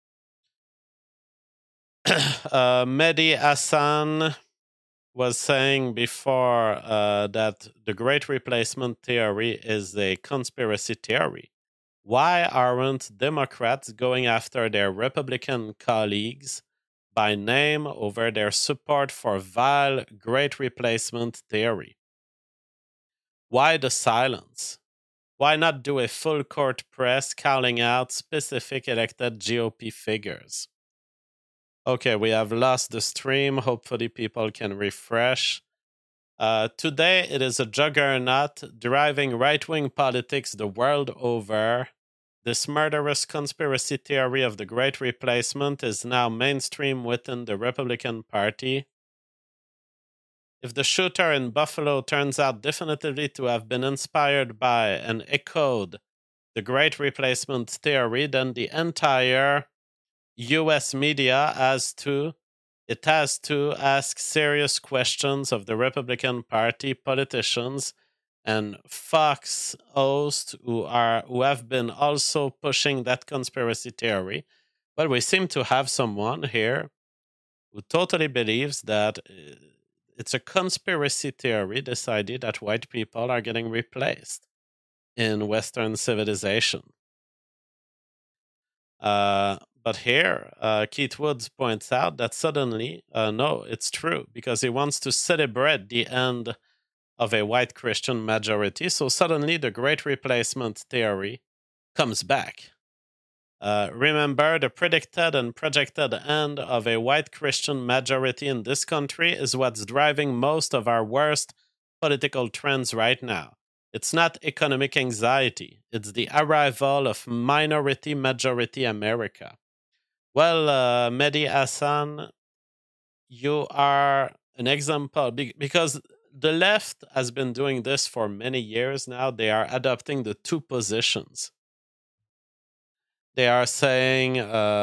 Mehdi Hassan was saying before that the Great Replacement theory is a conspiracy theory. Why aren't Democrats going after their Republican colleagues by name over their support for vile Great Replacement theory? Why the silence? Why not do a full court press calling out specific elected GOP figures? Okay, we have lost the stream. Hopefully people can refresh. Today, it is a juggernaut driving right-wing politics the world over. This murderous conspiracy theory of the Great Replacement is now mainstream within the Republican Party. If the shooter in Buffalo turns out definitively to have been inspired by and echoed the Great Replacement theory, then the entire US media has to ask serious questions of the Republican Party politicians and Fox hosts who have been also pushing that conspiracy theory. But we seem to have someone here who totally believes that it's a conspiracy theory, this idea that white people are getting replaced in Western civilization. But here, Keith Woods points out that suddenly, no, it's true, because he wants to celebrate the end of a white Christian majority. So suddenly the Great Replacement theory comes back. Remember, the predicted and projected end of a white Christian majority in this country is what's driving most of our worst political trends right now. It's not economic anxiety. It's the arrival of minority-majority America. Well, Mehdi Hassan, you are an example because the left has been doing this for many years now. They are adopting the two positions. They are saying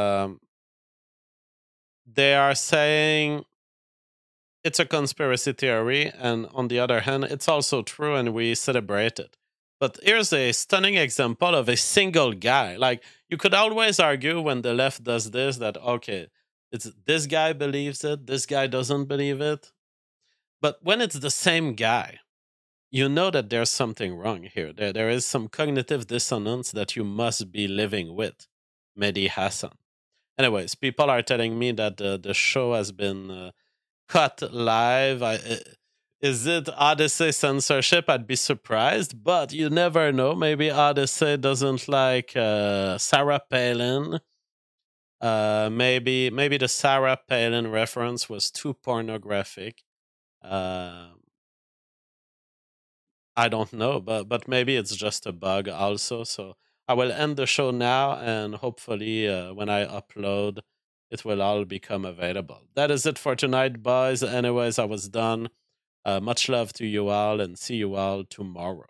it's a conspiracy theory, and on the other hand, it's also true, and we celebrate it. But here's a stunning example of a single guy. Like, you could always argue when the left does this that, okay, it's this guy believes it, this guy doesn't believe it. But when it's the same guy, you know that there's something wrong here. There is some cognitive dissonance that you must be living with, Mehdi Hassan. Anyways, people are telling me that the show has been cut live. Is it Odyssey censorship? I'd be surprised, but you never know. Maybe Odyssey doesn't like Sarah Palin. Maybe the Sarah Palin reference was too pornographic. I don't know, but maybe it's just a bug also. So I will end the show now, and hopefully when I upload, it will all become available. That is it for tonight, boys. Anyways, I was done. Much love to you all, and see you all tomorrow.